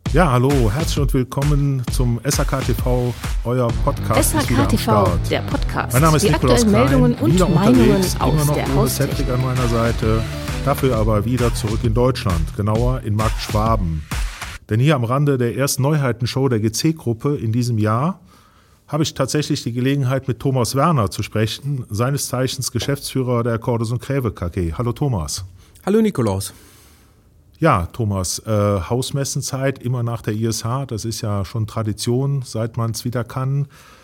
Ja, hallo, herzlich und willkommen zum SAK TV, euer Podcast. SAK TV, der Podcast. Mein Name ist die Nikolaus aktuellen Klein, Meldungen und wieder Meinungen unterwegs, aus immer noch der Uwe Haustechnik. Settling an meiner Seite, dafür aber wieder zurück in Deutschland, genauer in Markt Schwaben. Denn hier am Rande der ersten Neuheitenshow der GC-Gruppe in diesem Jahr habe ich tatsächlich die Gelegenheit, mit Thomas Werner zu sprechen, seines Zeichens Geschäftsführer der Cordes & Kleve KG. Hallo Thomas. Hallo Nikolaus. Ja, Thomas, Hausmessenzeit immer nach der ISH, das ist ja schon Tradition, seit man es wieder kann.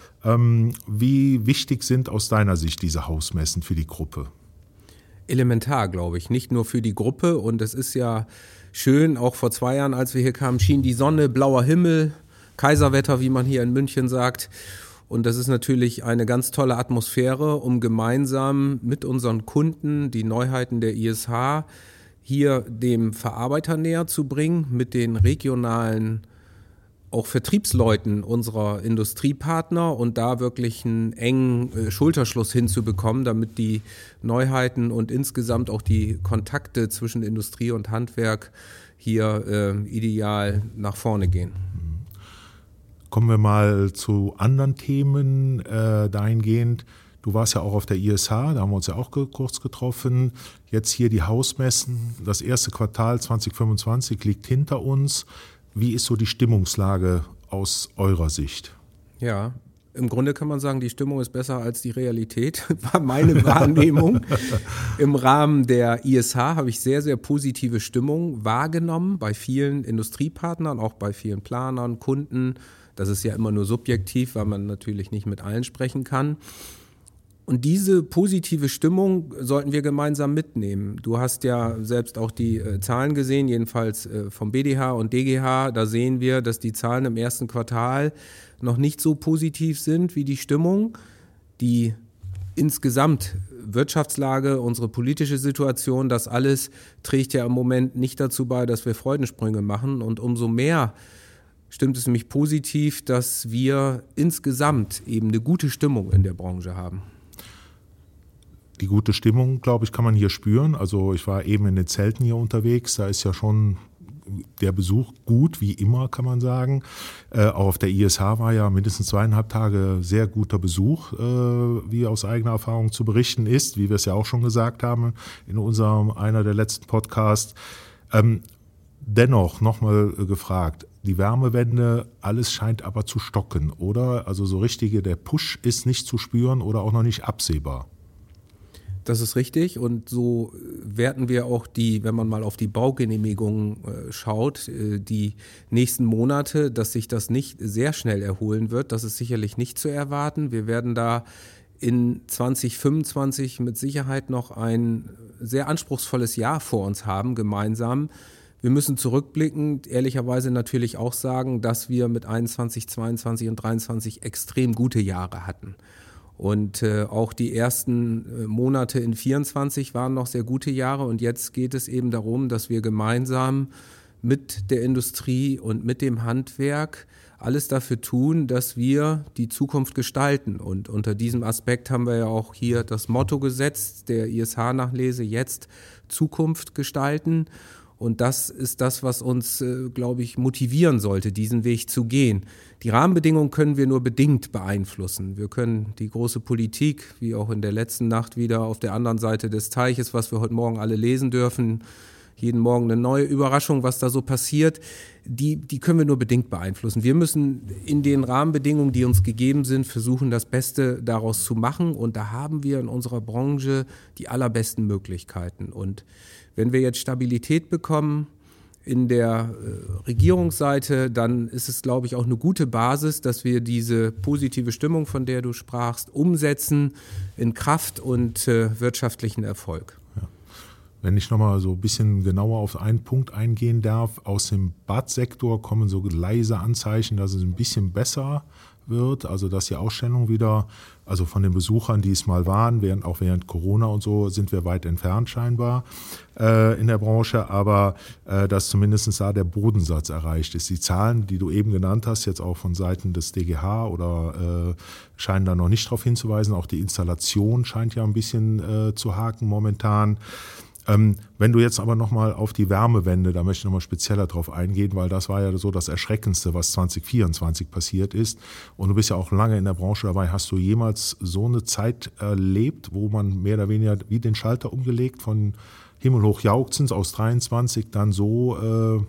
Wie wichtig sind aus deiner Sicht diese Hausmessen für die Gruppe? Elementar, glaube ich, nicht nur für die Gruppe. Und es ist ja schön, auch vor 2 Jahren, als wir hier kamen, schien die Sonne, blauer Himmel, Kaiserwetter, wie man hier in München sagt. Und das ist natürlich eine ganz tolle Atmosphäre, um gemeinsam mit unseren Kunden die Neuheiten der ISH hier dem Verarbeiter näher zu bringen, mit den regionalen auch Vertriebsleuten unserer Industriepartner und da wirklich einen engen Schulterschluss hinzubekommen, damit die Neuheiten und insgesamt auch die Kontakte zwischen Industrie und Handwerk hier ideal nach vorne gehen. Kommen wir mal zu anderen Themen dahingehend. Du warst ja auch auf der ISH, da haben wir uns ja auch kurz getroffen. Jetzt hier die Hausmessen. Das erste Quartal 2025 liegt hinter uns. Wie ist so die Stimmungslage aus eurer Sicht? Ja, im Grunde kann man sagen, die Stimmung ist besser als die Realität, war meine Wahrnehmung. Im Rahmen der ISH habe ich sehr, sehr positive Stimmung wahrgenommen bei vielen Industriepartnern, auch bei vielen Planern, Kunden. Das ist ja immer nur subjektiv, weil man natürlich nicht mit allen sprechen kann. Und diese positive Stimmung sollten wir gemeinsam mitnehmen. Du hast ja selbst auch die Zahlen gesehen, jedenfalls vom BDH und DGH. Da sehen wir, dass die Zahlen im ersten Quartal noch nicht so positiv sind wie die Stimmung. Die insgesamt Wirtschaftslage, unsere politische Situation, das alles trägt ja im Moment nicht dazu bei, dass wir Freudensprünge machen. Und umso mehr stimmt es mich positiv, dass wir insgesamt eben eine gute Stimmung in der Branche haben. Die gute Stimmung, glaube ich, kann man hier spüren. Also ich war eben in den Zelten hier unterwegs, da ist ja schon der Besuch gut, wie immer, kann man sagen. Auch auf der ISH war ja mindestens 2,5 Tage sehr guter Besuch, wie aus eigener Erfahrung zu berichten ist, wie wir es ja auch schon gesagt haben in einer der letzten Podcasts. Dennoch nochmal gefragt, die Wärmewende, alles scheint aber zu stocken, oder? Also so richtige, der Push ist nicht zu spüren oder auch noch nicht absehbar. Das ist richtig und so werten wir auch wenn man mal auf die Baugenehmigungen schaut, die nächsten Monate, dass sich das nicht sehr schnell erholen wird. Das ist sicherlich nicht zu erwarten. Wir werden da in 2025 mit Sicherheit noch ein sehr anspruchsvolles Jahr vor uns haben, gemeinsam. Wir müssen zurückblickend ehrlicherweise natürlich auch sagen, dass wir mit 21, 22 und 23 extrem gute Jahre hatten. Und auch die ersten Monate in 24 waren noch sehr gute Jahre und jetzt geht es eben darum, dass wir gemeinsam mit der Industrie und mit dem Handwerk alles dafür tun, dass wir die Zukunft gestalten. Und unter diesem Aspekt haben wir ja auch hier das Motto gesetzt, der ISH-Nachlese, jetzt Zukunft gestalten. Und das ist das, was uns, glaube ich, motivieren sollte, diesen Weg zu gehen. Die Rahmenbedingungen können wir nur bedingt beeinflussen. Wir können die große Politik, wie auch in der letzten Nacht wieder auf der anderen Seite des Teiches, was wir heute Morgen alle lesen dürfen, jeden Morgen eine neue Überraschung, was da so passiert, die können wir nur bedingt beeinflussen. Wir müssen in den Rahmenbedingungen, die uns gegeben sind, versuchen, das Beste daraus zu machen. Und da haben wir in unserer Branche die allerbesten Möglichkeiten. Und wenn wir jetzt Stabilität bekommen in der Regierungsseite, dann ist es, glaube ich, auch eine gute Basis, dass wir diese positive Stimmung, von der du sprachst, umsetzen in Kraft und wirtschaftlichen Erfolg. Ja. Wenn ich nochmal so ein bisschen genauer auf einen Punkt eingehen darf, aus dem Badsektor kommen so leise Anzeichen, dass es ein bisschen besser wird, also dass die Ausstellung wieder, also von den Besuchern, die es mal waren, während Corona und so, sind wir weit entfernt scheinbar in der Branche, aber dass zumindest da der Bodensatz erreicht ist. Die Zahlen, die du eben genannt hast, jetzt auch von Seiten des DGH oder scheinen da noch nicht darauf hinzuweisen, auch die Installation scheint ja ein bisschen zu haken momentan. Wenn du jetzt aber nochmal auf die Wärmewende, da möchte ich nochmal spezieller drauf eingehen, weil das war ja so das Erschreckendste, was 2024 passiert ist. Und du bist ja auch lange in der Branche dabei. Hast du jemals so eine Zeit erlebt, wo man mehr oder weniger wie den Schalter umgelegt von himmelhoch jauchzend aus 23 dann so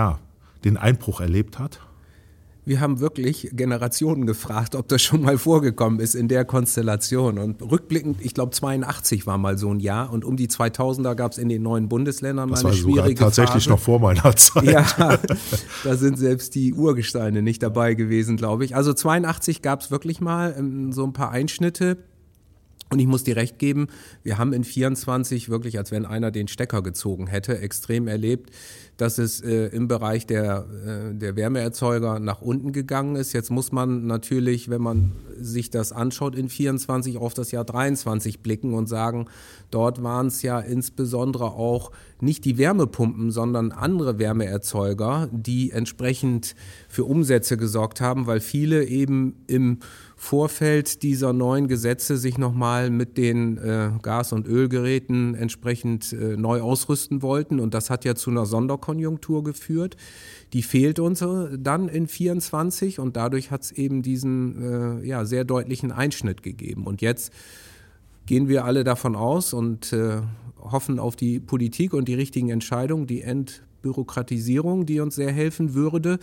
den Einbruch erlebt hat? Wir haben wirklich Generationen gefragt, ob das schon mal vorgekommen ist in der Konstellation. Und rückblickend, ich glaube 82 war mal so ein Jahr und um die 2000er gab es in den neuen Bundesländern mal eine schwierige Phase. Das war tatsächlich noch vor meiner Zeit. Ja, da sind selbst die Urgesteine nicht dabei gewesen, glaube ich. Also 82 gab es wirklich mal so ein paar Einschnitte. Und ich muss dir recht geben, wir haben in 24 wirklich, als wenn einer den Stecker gezogen hätte, extrem erlebt, dass es im Bereich der Wärmeerzeuger nach unten gegangen ist. Jetzt muss man natürlich, wenn man sich das anschaut, in 24 auf das Jahr 23 blicken und sagen, dort waren es ja insbesondere auch nicht die Wärmepumpen, sondern andere Wärmeerzeuger, die entsprechend für Umsätze gesorgt haben, weil viele eben im Vorfeld dieser neuen Gesetze sich nochmal mit den Gas- und Ölgeräten entsprechend neu ausrüsten wollten. Und das hat ja zu einer Sonderkonjunktur geführt. Die fehlt uns dann in 24 und dadurch hat es eben diesen sehr deutlichen Einschnitt gegeben. Und jetzt gehen wir alle davon aus und hoffen auf die Politik und die richtigen Entscheidungen, die Entbürokratisierung, die uns sehr helfen würde.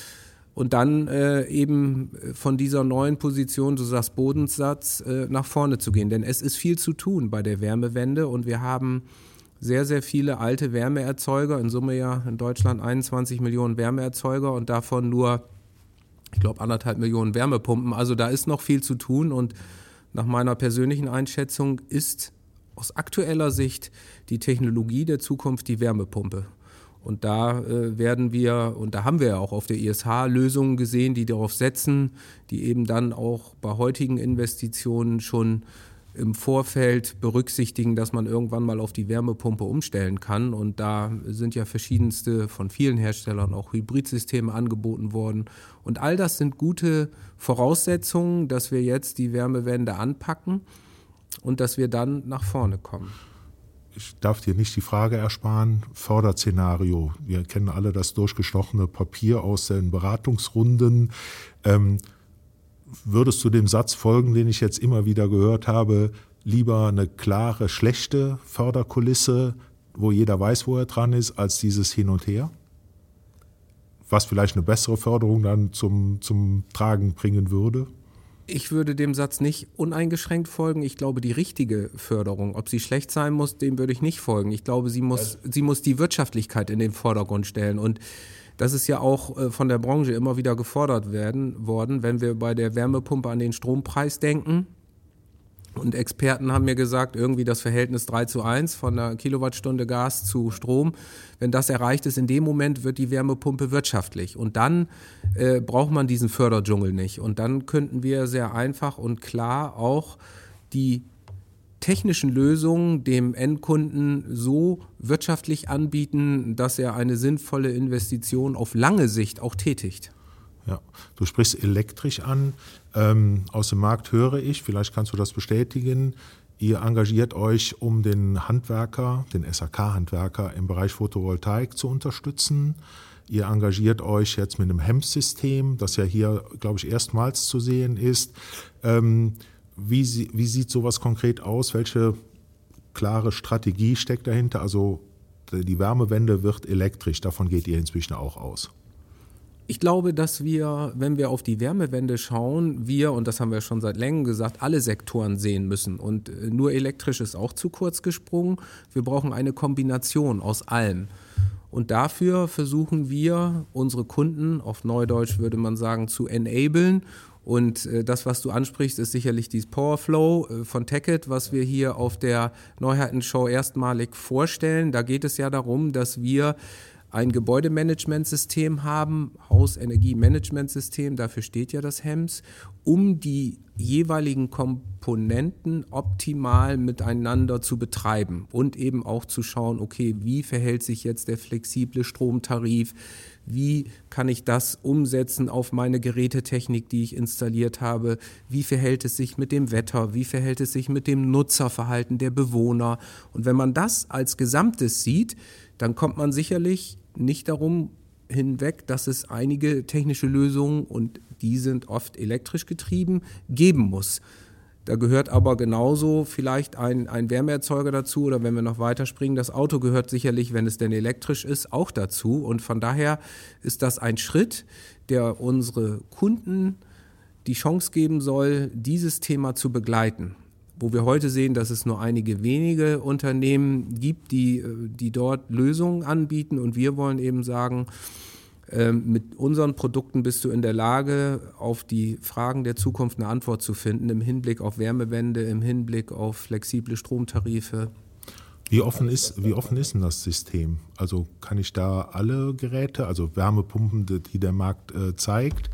Und dann eben von dieser neuen Position, du sagst Bodensatz, nach vorne zu gehen. Denn es ist viel zu tun bei der Wärmewende und wir haben sehr, sehr viele alte Wärmeerzeuger, in Summe ja in Deutschland 21 Millionen Wärmeerzeuger und davon nur, ich glaube, 1,5 Millionen Wärmepumpen. Also da ist noch viel zu tun und nach meiner persönlichen Einschätzung ist aus aktueller Sicht die Technologie der Zukunft die Wärmepumpe. Und da werden wir, und da haben wir ja auch auf der ISH Lösungen gesehen, die darauf setzen, die eben dann auch bei heutigen Investitionen schon im Vorfeld berücksichtigen, dass man irgendwann mal auf die Wärmepumpe umstellen kann. Und da sind ja verschiedenste von vielen Herstellern auch Hybridsysteme angeboten worden. Und all das sind gute Voraussetzungen, dass wir jetzt die Wärmewende anpacken und dass wir dann nach vorne kommen. Ich darf dir nicht die Frage ersparen, Förderszenario. Wir kennen alle das durchgestochene Papier aus den Beratungsrunden. Würdest du dem Satz folgen, den ich jetzt immer wieder gehört habe, lieber eine klare, schlechte Förderkulisse, wo jeder weiß, wo er dran ist, als dieses Hin und Her? Was vielleicht eine bessere Förderung dann zum Tragen bringen würde? Ich würde dem Satz nicht uneingeschränkt folgen. Ich glaube, die richtige Förderung, ob sie schlecht sein muss, dem würde ich nicht folgen. Ich glaube, sie muss die Wirtschaftlichkeit in den Vordergrund stellen. Und das ist ja auch von der Branche immer wieder gefordert worden, wenn wir bei der Wärmepumpe an den Strompreis denken. Und Experten haben mir gesagt, irgendwie das Verhältnis 3:1 von einer Kilowattstunde Gas zu Strom. Wenn das erreicht ist, in dem Moment wird die Wärmepumpe wirtschaftlich. Und dann braucht man diesen Förderdschungel nicht. Und dann könnten wir sehr einfach und klar auch die technischen Lösungen dem Endkunden so wirtschaftlich anbieten, dass er eine sinnvolle Investition auf lange Sicht auch tätigt. Ja, du sprichst elektrisch an. Aus dem Markt höre ich, vielleicht kannst du das bestätigen, ihr engagiert euch, um den Handwerker, den SAK-Handwerker im Bereich Photovoltaik zu unterstützen. Ihr engagiert euch jetzt mit einem HEMS-System, das ja hier, glaube ich, erstmals zu sehen ist. Wie sieht sowas konkret aus? Welche klare Strategie steckt dahinter? Also die Wärmewende wird elektrisch, davon geht ihr inzwischen auch aus. Ich glaube, dass wir, wenn wir auf die Wärmewende schauen, und das haben wir schon seit längerem gesagt, alle Sektoren sehen müssen. Und nur elektrisch ist auch zu kurz gesprungen. Wir brauchen eine Kombination aus allem. Und dafür versuchen wir, unsere Kunden, auf Neudeutsch würde man sagen, zu enablen. Und das, was du ansprichst, ist sicherlich dieses Powerflow von Tecket, was wir hier auf der Neuheitenshow erstmalig vorstellen. Da geht es ja darum, dass wir ein Gebäudemanagementsystem haben, Hausenergiemanagementsystem, dafür steht ja das HEMS, um die jeweiligen Komponenten optimal miteinander zu betreiben und eben auch zu schauen, okay, wie verhält sich jetzt der flexible Stromtarif, wie kann ich das umsetzen auf meine Gerätetechnik, die ich installiert habe, wie verhält es sich mit dem Wetter, wie verhält es sich mit dem Nutzerverhalten der Bewohner. Und wenn man das als Gesamtes sieht, dann kommt man sicherlich nicht darum hinweg, dass es einige technische Lösungen, und die sind oft elektrisch getrieben, geben muss. Da gehört aber genauso vielleicht ein Wärmeerzeuger dazu, oder wenn wir noch weiterspringen, das Auto gehört sicherlich, wenn es denn elektrisch ist, auch dazu. Und von daher ist das ein Schritt, der unsere Kunden die Chance geben soll, dieses Thema zu begleiten. Wo wir heute sehen, dass es nur einige wenige Unternehmen gibt, die dort Lösungen anbieten, und wir wollen eben sagen, mit unseren Produkten bist du in der Lage, auf die Fragen der Zukunft eine Antwort zu finden, im Hinblick auf Wärmewende, im Hinblick auf flexible Stromtarife. Wie offen ist denn das System? Also kann ich da alle Geräte, also Wärmepumpen, die der Markt zeigt,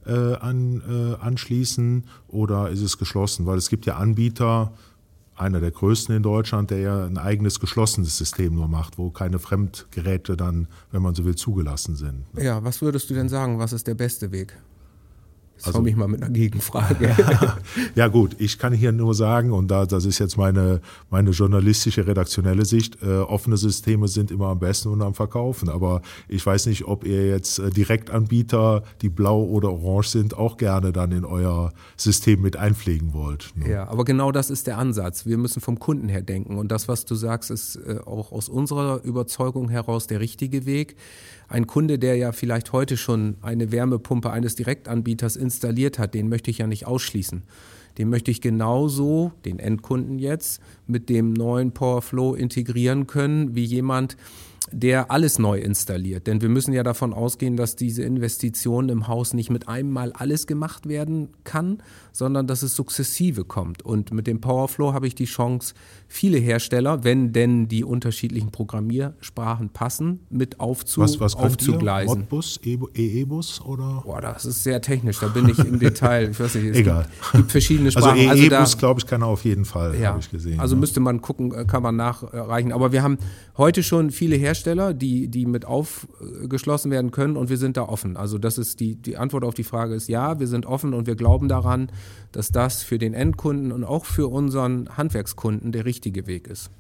anschließen, oder ist es geschlossen? Weil es gibt ja Anbieter, einer der größten in Deutschland, der ja ein eigenes geschlossenes System nur macht, wo keine Fremdgeräte dann, wenn man so will, zugelassen sind. Ja, was würdest du denn sagen, was ist der beste Weg? Jetzt komme ich mal mit einer Gegenfrage. Ja gut, ich kann hier nur sagen, und das ist jetzt meine journalistische, redaktionelle Sicht, offene Systeme sind immer am besten und am Verkaufen. Aber ich weiß nicht, ob ihr jetzt Direktanbieter, die blau oder orange sind, auch gerne dann in euer System mit einpflegen wollt. Ne? Ja, aber genau das ist der Ansatz. Wir müssen vom Kunden her denken. Und das, was du sagst, ist auch aus unserer Überzeugung heraus der richtige Weg. Ein Kunde, der ja vielleicht heute schon eine Wärmepumpe eines Direktanbieters installiert hat, den möchte ich ja nicht ausschließen. Den möchte ich genauso, den Endkunden jetzt, mit dem neuen PowerFlow integrieren können, wie jemand, der alles neu installiert. Denn wir müssen ja davon ausgehen, dass diese Investition im Haus nicht mit einem Mal alles gemacht werden kann, sondern dass es sukzessive kommt. Und mit dem PowerFlow habe ich die Chance, viele Hersteller, wenn denn die unterschiedlichen Programmiersprachen passen, mit aufzugleisen. Modbus, EE-Bus oder? Boah, das ist sehr technisch, da bin ich im Detail. Ich weiß nicht, Egal. Gibt verschiedene Sprachen. Also EE-Bus, glaube ich, kann er auf jeden Fall, ja, habe ich gesehen. Also müsste man gucken, kann man nachreichen. Aber wir haben heute schon viele Hersteller, die mit aufgeschlossen werden können, und wir sind da offen. Also das ist die Antwort auf die Frage ist ja, wir sind offen, und wir glauben daran, dass das für den Endkunden und auch für unseren Handwerkskunden der richtige Weg ist.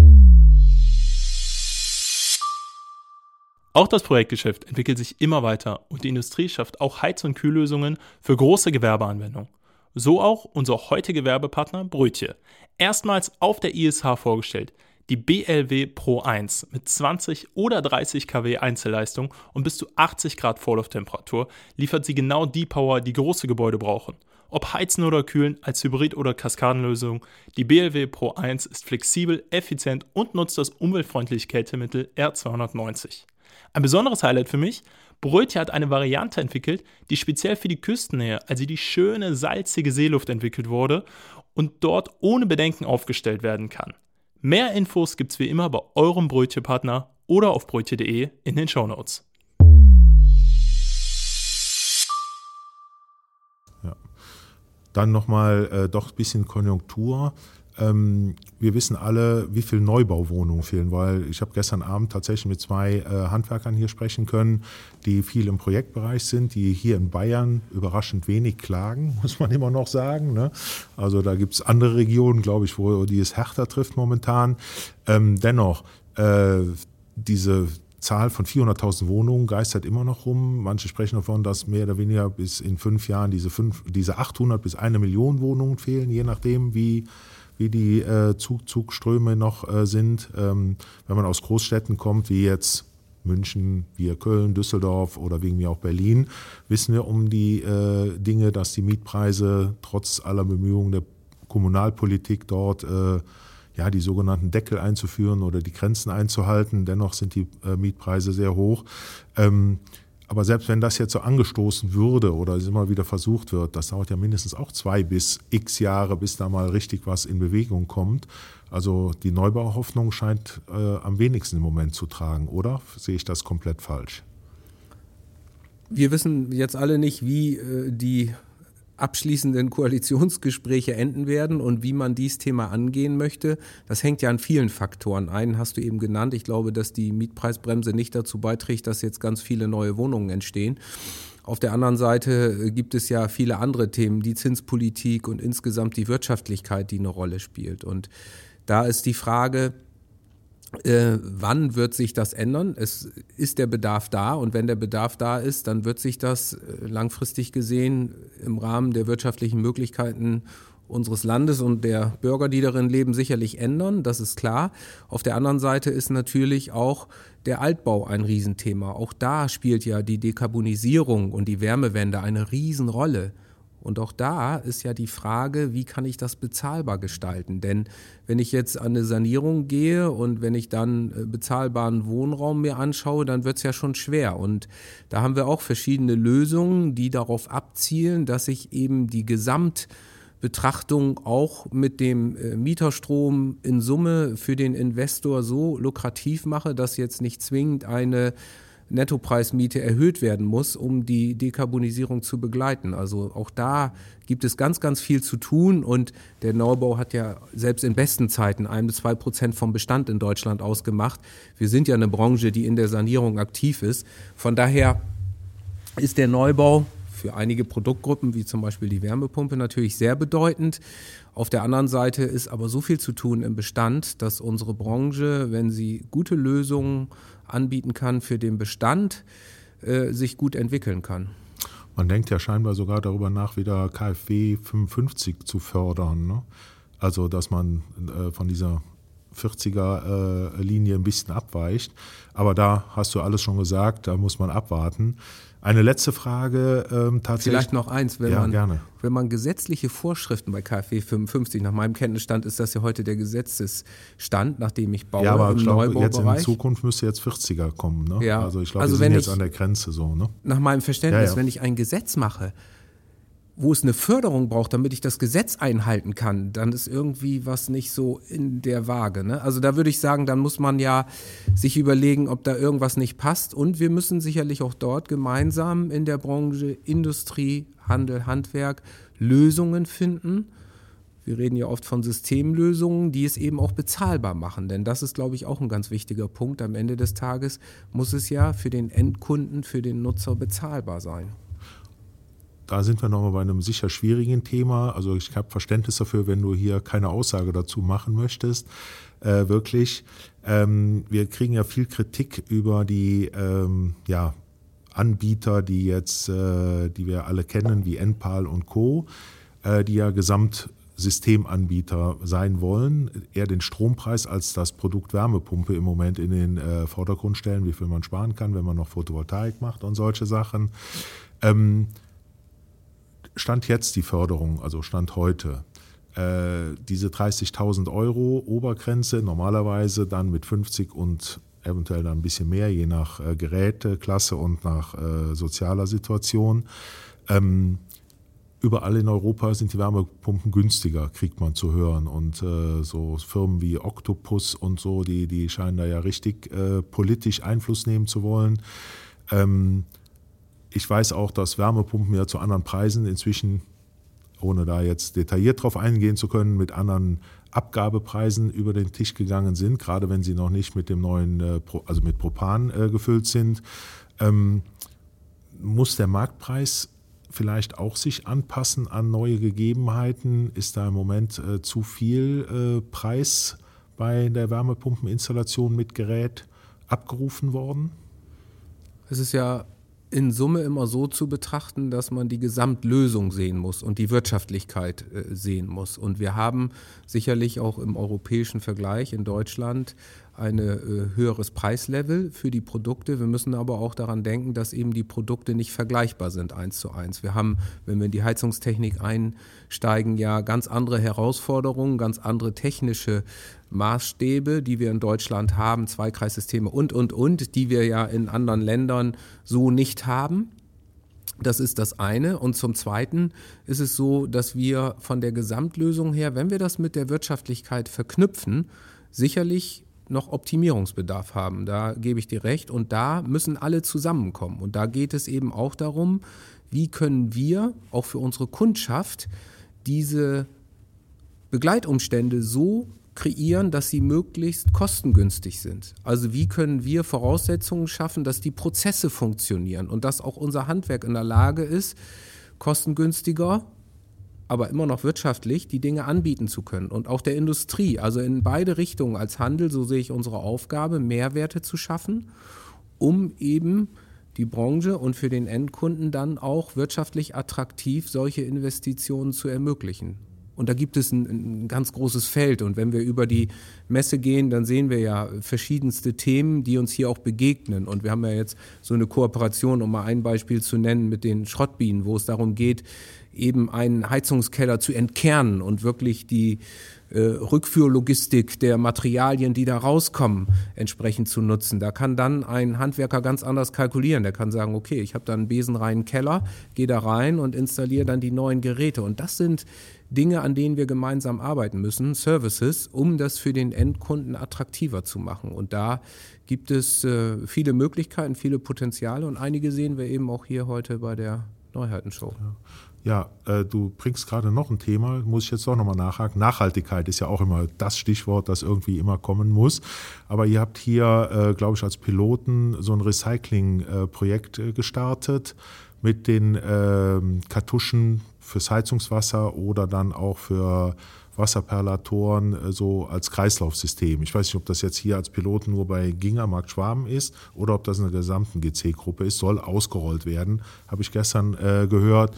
Auch das Projektgeschäft entwickelt sich immer weiter, und die Industrie schafft auch Heiz- und Kühllösungen für große Gewerbeanwendungen. So auch unser heutiger Werbepartner Brötje. Erstmals auf der ISH vorgestellt. Die BLW Pro 1 mit 20 oder 30 kW Einzelleistung und bis zu 80 Grad Vorlufttemperatur liefert sie genau die Power, die große Gebäude brauchen. Ob heizen oder kühlen, als Hybrid- oder Kaskadenlösung, die BLW Pro 1 ist flexibel, effizient und nutzt das umweltfreundliche Kältemittel R290. Ein besonderes Highlight für mich: Brötje hat eine Variante entwickelt, die speziell für die Küstennähe, also die schöne, salzige Seeluft entwickelt wurde und dort ohne Bedenken aufgestellt werden kann. Mehr Infos gibt's wie immer bei eurem Brötche-Partner oder auf brötche.de in den Shownotes. Ja. Dann nochmal doch ein bisschen Konjunktur. Wir wissen alle, wie viele Neubauwohnungen fehlen, weil ich habe gestern Abend tatsächlich mit 2 Handwerkern hier sprechen können, die viel im Projektbereich sind, die hier in Bayern überraschend wenig klagen, muss man immer noch sagen. Ne? Also da gibt es andere Regionen, glaube ich, wo die es härter trifft momentan. Dennoch, diese Zahl von 400.000 Wohnungen geistert immer noch rum. Manche sprechen davon, dass mehr oder weniger bis in 5 Jahren diese 800 bis 1 Million Wohnungen fehlen, je nachdem, wie die Zugströme noch sind. Wenn man aus Großstädten kommt, wie jetzt München, wie Köln, Düsseldorf oder wegen mir auch Berlin, wissen wir um die Dinge, dass die Mietpreise trotz aller Bemühungen der Kommunalpolitik dort die sogenannten Deckel einzuführen oder die Grenzen einzuhalten. Dennoch sind die Mietpreise sehr hoch. Aber selbst wenn das jetzt so angestoßen würde oder es immer wieder versucht wird, das dauert ja mindestens auch 2 bis x Jahre, bis da mal richtig was in Bewegung kommt. Also die Neubauhoffnung scheint am wenigsten im Moment zu tragen, oder? Sehe ich das komplett falsch? Wir wissen jetzt alle nicht, wie die abschließenden Koalitionsgespräche enden werden und wie man dieses Thema angehen möchte. Das hängt ja an vielen Faktoren. Einen hast du eben genannt. Ich glaube, dass die Mietpreisbremse nicht dazu beiträgt, dass jetzt ganz viele neue Wohnungen entstehen. Auf der anderen Seite gibt es ja viele andere Themen, die Zinspolitik und insgesamt die Wirtschaftlichkeit, die eine Rolle spielt. Und da ist die Frage, wann wird sich das ändern? Es ist der Bedarf da und wenn der Bedarf da ist, dann wird sich das langfristig gesehen im Rahmen der wirtschaftlichen Möglichkeiten unseres Landes und der Bürger, die darin leben, sicherlich ändern, das ist klar. Auf der anderen Seite ist natürlich auch der Altbau ein Riesenthema. Auch da spielt ja die Dekarbonisierung und die Wärmewende eine Riesenrolle. Und auch da ist ja die Frage, wie kann ich das bezahlbar gestalten? Denn wenn ich jetzt an eine Sanierung gehe und wenn ich dann bezahlbaren Wohnraum mir anschaue, dann wird es ja schon schwer. Und da haben wir auch verschiedene Lösungen, die darauf abzielen, dass ich eben die Gesamtbetrachtung auch mit dem Mieterstrom in Summe für den Investor so lukrativ mache, dass jetzt nicht zwingend eine Nettopreismiete erhöht werden muss, um die Dekarbonisierung zu begleiten. Also auch da gibt es ganz, ganz viel zu tun und der Neubau hat ja selbst in besten Zeiten 1-2% vom Bestand in Deutschland ausgemacht. Wir sind ja eine Branche, die in der Sanierung aktiv ist. Von daher ist der Neubau für einige Produktgruppen, wie zum Beispiel die Wärmepumpe, natürlich sehr bedeutend. Auf der anderen Seite ist aber so viel zu tun im Bestand, dass unsere Branche, wenn sie gute Lösungen anbieten kann für den Bestand, sich gut entwickeln kann. Man denkt ja scheinbar sogar darüber nach, wieder KfW 55 zu fördern, ne? Also dass man von dieser 40er-Linie ein bisschen abweicht. Aber da hast du alles schon gesagt, da muss man abwarten. Eine letzte Frage tatsächlich. Vielleicht noch eins, wenn man gesetzliche Vorschriften bei KfW 55, nach meinem Kenntnisstand ist das ja heute der Gesetzesstand, nachdem ich baue, ja, aber im Neubaubereich. Jetzt in Zukunft müsste jetzt 40er kommen, ne? Ja. Also ich glaube, wir sind jetzt an der Grenze so, ne? Nach meinem Verständnis, wenn ich ein Gesetz mache, wo es eine Förderung braucht, damit ich das Gesetz einhalten kann, dann ist irgendwie was nicht so in der Waage, ne? Also da würde ich sagen, dann muss man ja sich überlegen, ob da irgendwas nicht passt. Und wir müssen sicherlich auch dort gemeinsam in der Branche Industrie, Handel, Handwerk Lösungen finden. Wir reden ja oft von Systemlösungen, die es eben auch bezahlbar machen. Denn das ist, glaube ich, auch ein ganz wichtiger Punkt. Am Ende des Tages muss es ja für den Endkunden, für den Nutzer bezahlbar sein. Da sind wir nochmal bei einem sicher schwierigen Thema. Also ich habe Verständnis dafür, wenn du hier keine Aussage dazu machen möchtest. Wirklich. Wir kriegen ja viel Kritik über die Anbieter, die wir alle kennen, wie Enpal und Co., die ja Gesamtsystemanbieter sein wollen, eher den Strompreis als das Produkt Wärmepumpe im Moment in den Vordergrund stellen, wie viel man sparen kann, wenn man noch Photovoltaik macht und solche Sachen. Stand jetzt die Förderung, also Stand heute, diese 30.000 € Obergrenze, normalerweise dann mit 50 und eventuell dann ein bisschen mehr, je nach Geräteklasse und nach sozialer Situation. Überall in Europa sind die Wärmepumpen günstiger, kriegt man zu hören. Und so Firmen wie Octopus und so, die scheinen da ja richtig politisch Einfluss nehmen zu wollen. Ich weiß auch, dass Wärmepumpen ja zu anderen Preisen inzwischen, ohne da jetzt detailliert drauf eingehen zu können, mit anderen Abgabepreisen über den Tisch gegangen sind, gerade wenn sie noch nicht mit dem neuen, also mit Propan gefüllt sind. Muss der Marktpreis vielleicht auch sich anpassen an neue Gegebenheiten? Ist da im Moment zu viel Preis bei der Wärmepumpeninstallation mit Gerät abgerufen worden? Es ist ja in Summe immer so zu betrachten, dass man die Gesamtlösung sehen muss und die Wirtschaftlichkeit sehen muss. Und wir haben sicherlich auch im europäischen Vergleich in Deutschland höheres Preislevel für die Produkte. Wir müssen aber auch daran denken, dass eben die Produkte nicht vergleichbar sind 1:1. Wir haben, wenn wir in die Heizungstechnik einsteigen, ja ganz andere Herausforderungen, ganz andere technische Maßstäbe, die wir in Deutschland haben, Zweikreissysteme und, die wir ja in anderen Ländern so nicht haben. Das ist das eine. Und zum Zweiten ist es so, dass wir von der Gesamtlösung her, wenn wir das mit der Wirtschaftlichkeit verknüpfen, sicherlich noch Optimierungsbedarf haben. Da gebe ich dir recht. Und da müssen alle zusammenkommen. Und da geht es eben auch darum, wie können wir auch für unsere Kundschaft diese Begleitumstände so kreieren, dass sie möglichst kostengünstig sind. Also wie können wir Voraussetzungen schaffen, dass die Prozesse funktionieren und dass auch unser Handwerk in der Lage ist, kostengünstiger, aber immer noch wirtschaftlich die Dinge anbieten zu können. Und auch der Industrie, also in beide Richtungen als Handel, so sehe ich unsere Aufgabe, Mehrwerte zu schaffen, um eben die Branche und für den Endkunden dann auch wirtschaftlich attraktiv solche Investitionen zu ermöglichen. Und da gibt es ein ganz großes Feld. Und wenn wir über die Messe gehen, dann sehen wir ja verschiedenste Themen, die uns hier auch begegnen. Und wir haben ja jetzt so eine Kooperation, um mal ein Beispiel zu nennen, mit den Schrottbienen, wo es darum geht, eben einen Heizungskeller zu entkernen und wirklich die Rückführlogistik der Materialien, die da rauskommen, entsprechend zu nutzen. Da kann dann ein Handwerker ganz anders kalkulieren. Der kann sagen, okay, ich habe da einen besenreinen Keller, gehe da rein und installiere dann die neuen Geräte. Und das sind Dinge, an denen wir gemeinsam arbeiten müssen, Services, um das für den Endkunden attraktiver zu machen. Und da gibt es viele Möglichkeiten, viele Potenziale und einige sehen wir eben auch hier heute bei der Neuheitenshow. Ja, du bringst gerade noch ein Thema, muss ich jetzt doch nochmal nachhaken. Nachhaltigkeit ist ja auch immer das Stichwort, das irgendwie immer kommen muss. Aber ihr habt hier, glaube ich, als Piloten so ein Recycling-Projekt gestartet mit den Kartuschen fürs Heizungswasser oder dann auch für Wasserperlatoren so als Kreislaufsystem. Ich weiß nicht, ob das jetzt hier als Pilot nur bei Gingermarkt Schwaben ist oder ob das in der gesamten GC-Gruppe ist, soll ausgerollt werden, habe ich gestern gehört.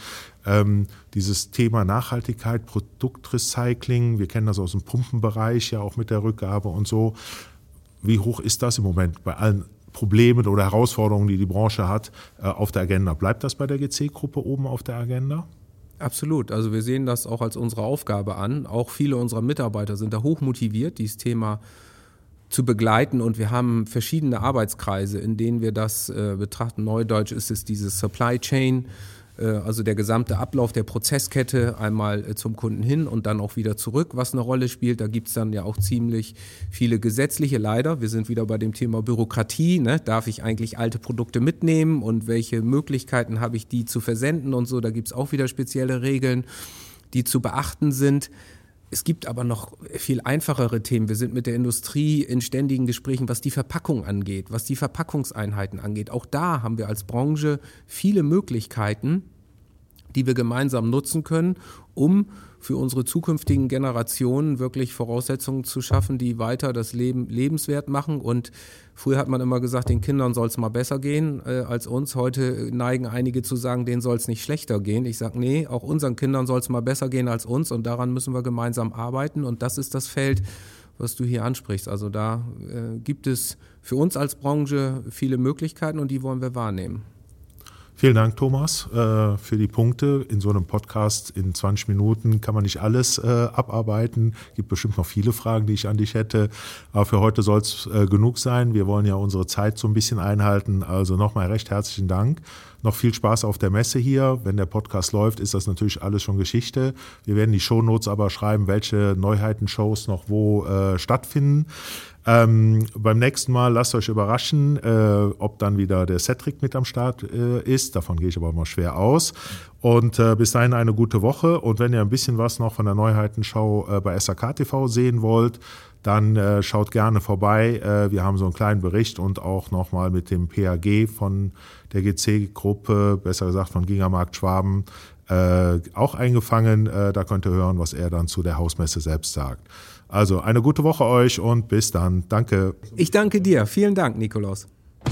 Dieses Thema Nachhaltigkeit, Produktrecycling, wir kennen das aus dem Pumpenbereich ja auch mit der Rückgabe und so. Wie hoch ist das im Moment bei allen Problemen oder Herausforderungen, die die Branche hat, auf der Agenda? Bleibt das bei der GC-Gruppe oben auf der Agenda? Absolut. Also wir sehen das auch als unsere Aufgabe an. Auch viele unserer Mitarbeiter sind da hoch motiviert, dieses Thema zu begleiten. Und wir haben verschiedene Arbeitskreise, in denen wir das betrachten. Neudeutsch ist es diese Supply Chain, also der gesamte Ablauf der Prozesskette einmal zum Kunden hin und dann auch wieder zurück, was eine Rolle spielt. Da gibt es dann ja auch ziemlich viele gesetzliche, leider. Wir sind wieder bei dem Thema Bürokratie. Ne? Darf ich eigentlich alte Produkte mitnehmen und welche Möglichkeiten habe ich, die zu versenden und so. Da gibt es auch wieder spezielle Regeln, die zu beachten sind. Es gibt aber noch viel einfachere Themen. Wir sind mit der Industrie in ständigen Gesprächen, was die Verpackung angeht, was die Verpackungseinheiten angeht. Auch da haben wir als Branche viele Möglichkeiten, die wir gemeinsam nutzen können, um für unsere zukünftigen Generationen wirklich Voraussetzungen zu schaffen, die weiter das Leben lebenswert machen. Und früher hat man immer gesagt, den Kindern soll es mal besser gehen als uns. Heute neigen einige zu sagen, denen soll es nicht schlechter gehen. Ich sage, nee, auch unseren Kindern soll es mal besser gehen als uns. Und daran müssen wir gemeinsam arbeiten. Und das ist das Feld, was du hier ansprichst. Also da gibt es für uns als Branche viele Möglichkeiten und die wollen wir wahrnehmen. Vielen Dank, Thomas, für die Punkte. In so einem Podcast in 20 Minuten kann man nicht alles abarbeiten. Es gibt bestimmt noch viele Fragen, die ich an dich hätte. Aber für heute soll es genug sein. Wir wollen ja unsere Zeit so ein bisschen einhalten. Also nochmal recht herzlichen Dank. Noch viel Spaß auf der Messe hier. Wenn der Podcast läuft, ist das natürlich alles schon Geschichte. Wir werden die Shownotes aber schreiben, welche Neuheiten-Shows noch wo stattfinden. Beim nächsten Mal lasst euch überraschen, ob dann wieder der Cedric mit am Start ist. Davon gehe ich aber mal schwer aus. Und bis dahin eine gute Woche. Und wenn ihr ein bisschen was noch von der Neuheitenschau bei SAK TV sehen wollt, dann schaut gerne vorbei. Wir haben so einen kleinen Bericht und auch nochmal mit dem PAG von der GC-Gruppe, besser gesagt von Gingermarkt Schwaben, auch eingefangen. Da könnt ihr hören, was er dann zu der Hausmesse selbst sagt. Also eine gute Woche euch und bis dann. Danke. Ich danke dir. Vielen Dank, Nikolaus.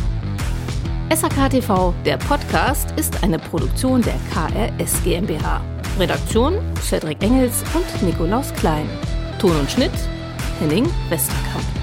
SAK TV, der Podcast, ist eine Produktion der KRS GmbH. Redaktion Cedric Engels und Nikolaus Klein. Ton und Schnitt Henning Westerkamp.